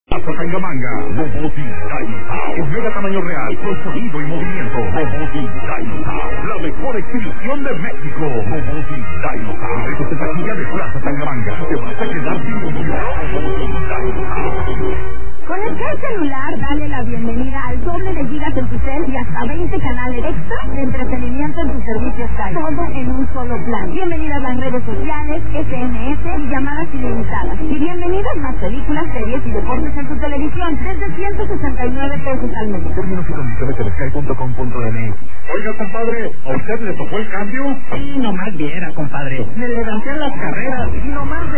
Hasta Tangamanga, Boboti Dinosaur. En mega tamaño real, con sonido y movimiento. Boboti Dinosaur. La mejor exhibición de México. Boboti Dinosaur. Eso te taquilla de Plaza Tangamanga. Te vas a quedar sin confianza. Boboti Dinosaur. Con el celular, dale la bienvenida al doble de gigas en tu cel y hasta 20 canales extra de entretenimiento en tu servicio Sky. Todo en un solo plan. Bienvenidas las redes sociales, SMS y llamadas ilimitadas. Y bienvenidas más películas, series y deportes en tu televisión desde 169 pesos al mes. Términos y condiciones en sky.com.mx. Oiga, compadre, ¿a usted le tocó el cambio? Sí, nomás viera, compadre. Me levanté en las carreras y nomás